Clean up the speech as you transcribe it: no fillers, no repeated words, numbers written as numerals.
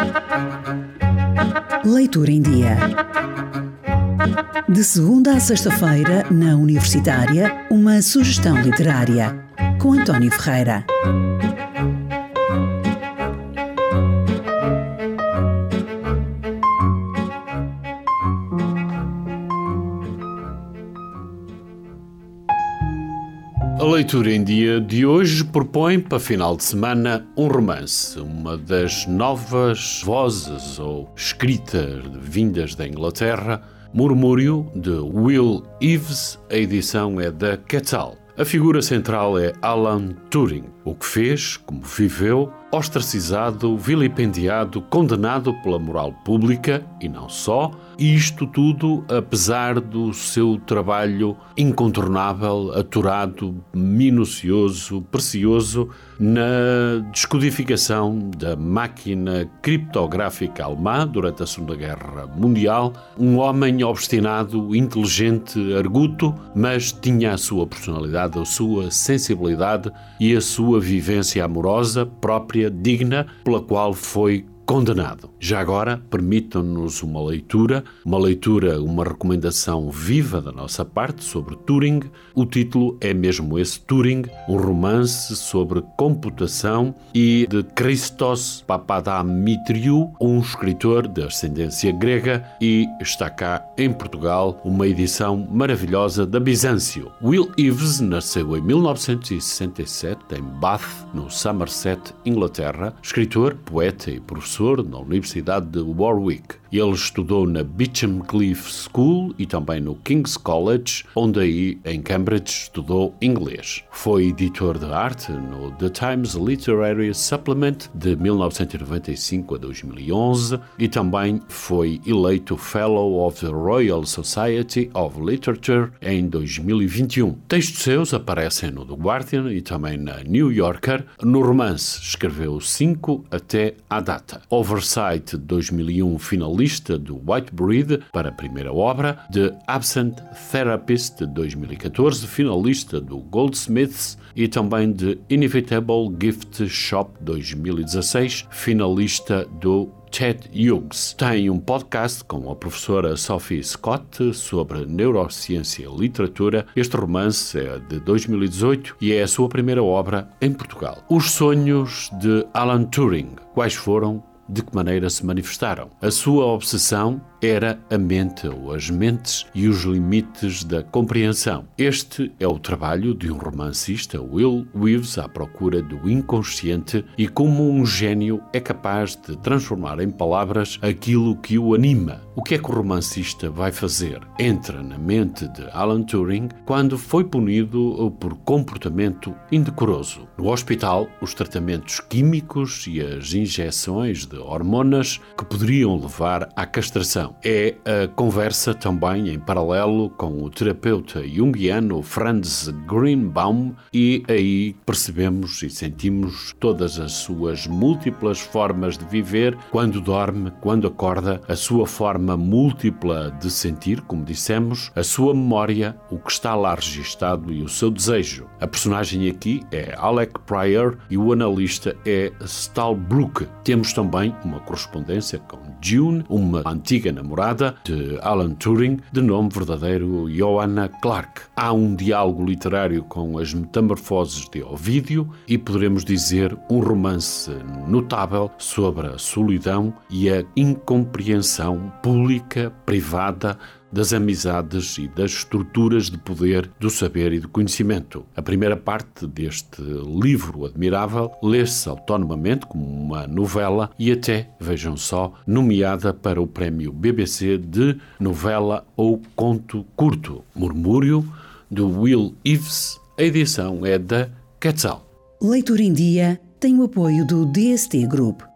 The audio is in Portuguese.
Leitura em Dia. De segunda a sexta-feira, na Universitária, uma sugestão literária, com António Ferreira. A Leitura em Dia de hoje propõe para final de semana um romance, uma das novas vozes ou escritas vindas da Inglaterra, Murmúrio, de Will Eaves. A edição é da Quetzal. A figura central é Alan Turing, o que fez, como viveu, ostracizado, vilipendiado, condenado pela moral pública, e não só, e isto tudo apesar do seu trabalho incontornável, aturado, minucioso, precioso, na descodificação da máquina criptográfica alemã durante a Segunda Guerra Mundial. Um homem obstinado, inteligente, arguto, mas tinha a sua personalidade, a sua sensibilidade e a sua vivência amorosa própria, digna, pela qual foi condenado. Já agora, permitam-nos uma leitura, uma recomendação viva da nossa parte sobre Turing. O título é mesmo esse, Turing, um romance sobre computação, e de Christos Papadimitriou, um escritor de ascendência grega, e está cá em Portugal uma edição maravilhosa da Bizâncio. Will Eaves nasceu em 1967 em Bath, no Somerset, Inglaterra, escritor, poeta e professor na Universidade de Warwick. Ele estudou na Beecham Cliff School e também no King's College, onde aí, em Cambridge, estudou inglês. Foi editor de arte no The Times Literary Supplement de 1995 a 2011 e também foi eleito Fellow of the Royal Society of Literature em 2021. Textos seus aparecem no The Guardian e também na New Yorker. No romance escreveu 5 até à data. Oversight 2001, finalista do Whitebread para a primeira obra. The Absent Therapist de 2014, finalista do Goldsmiths, e também de Inevitable Gift Shop 2016, finalista do Ted Hughes. Tem um podcast com a professora Sophie Scott sobre neurociência e literatura. Este romance é de 2018 e é a sua primeira obra em Portugal. Os sonhos de Alan Turing. Quais foram? De que maneira se manifestaram? A sua obsessão era a mente ou as mentes e os limites da compreensão. Este é o trabalho de um romancista, Will Eaves, à procura do inconsciente e como um gênio é capaz de transformar em palavras aquilo que o anima. O que é que o romancista vai fazer? Entra na mente de Alan Turing quando foi punido por comportamento indecoroso. No hospital, os tratamentos químicos e as injeções de hormonas que poderiam levar à castração. É a conversa também em paralelo com o terapeuta junguiano Franz Greenbaum, e aí percebemos e sentimos todas as suas múltiplas formas de viver, quando dorme, quando acorda, a sua forma múltipla de sentir, como dissemos, a sua memória, o que está lá registado e o seu desejo. A personagem aqui é Alec Pryor e o analista é Stalbrook. Temos também uma correspondência com June, uma antiga namorada de Alan Turing, de nome verdadeiro Joanna Clark. Há um diálogo literário com as metamorfoses de Ovídio e poderemos dizer um romance notável sobre a solidão e a incompreensão pública, privada, das amizades e das estruturas de poder, do saber e do conhecimento. A primeira parte deste livro admirável lê-se autonomamente como uma novela e até, vejam só, nomeada para o prémio BBC de novela ou conto curto. Murmúrio, de Will Eaves. A edição é da Quetzal. Leitura em Dia tem o apoio do DST Group,